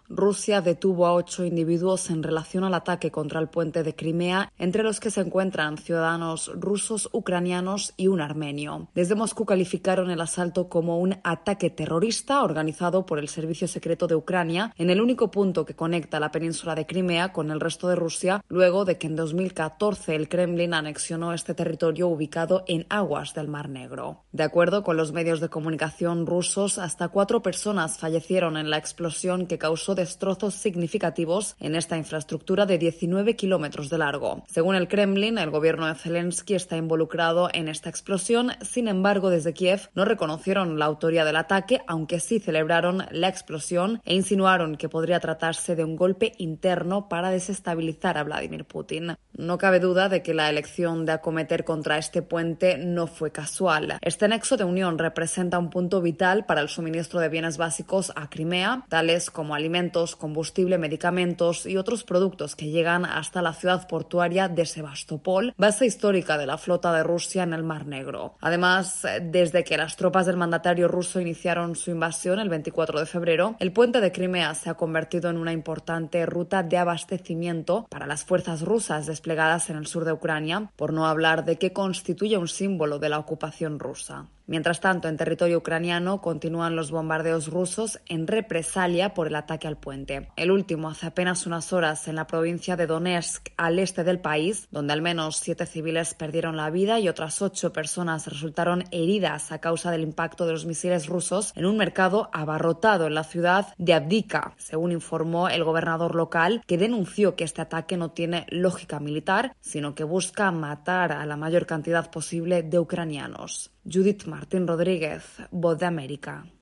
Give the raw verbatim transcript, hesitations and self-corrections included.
Rusia detuvo a ocho individuos en relación al ataque contra el puente de Crimea, entre los que se encuentran ciudadanos rusos, ucranianos y un armenio. Desde Moscú calificaron el asalto como un ataque terrorista organizado por el Servicio Secreto de Ucrania en el único punto que conecta la península de Crimea con el resto de Rusia, luego de que en dos mil catorce el Kremlin anexionó este territorio ubicado en aguas del Mar Negro. De acuerdo con los medios de comunicación rusos, hasta cuatro personas fallecieron en la explosión que causó destrozos significativos en esta infraestructura de diecinueve kilómetros de largo. Según el Kremlin, el gobierno de Zelensky está involucrado en esta explosión. Sin embargo, desde Kiev no reconocieron la autoría del ataque, aunque sí celebraron la explosión e insinuaron que podría tratarse de un golpe interno para desestabilizar a Vladimir Putin. No cabe duda de que la elección de acometer contra este puente no fue casual. Este nexo de unión representa un punto vital para el suministro de bienes básicos a Crimea, tales como alimentos, combustible, medicamentos y otros productos que llegan hasta la ciudad portuaria de Sebastopol, base histórica de la flota de Rusia en el Mar Negro. Además, desde que las tropas del mandatario ruso iniciaron su invasión el veinticuatro de febrero, el puente de Crimea se ha convertido en una importante ruta de abastecimiento para las fuerzas rusas desplegadas en el sur de Ucrania, por no hablar de que constituye un símbolo de la ocupación rusa. Mientras tanto, en territorio ucraniano continúan los bombardeos rusos en represalia por el ataque al puente. El último hace apenas unas horas en la provincia de Donetsk, al este del país, donde al menos siete civiles perdieron la vida y otras ocho personas resultaron heridas a causa del impacto de los misiles rusos en un mercado abarrotado en la ciudad de Avdiivka, según informó el gobernador local, que denunció que este ataque no tiene lógica militar, sino que busca matar a la mayor cantidad posible de ucranianos. Judith Martín Rodríguez, Voz de América.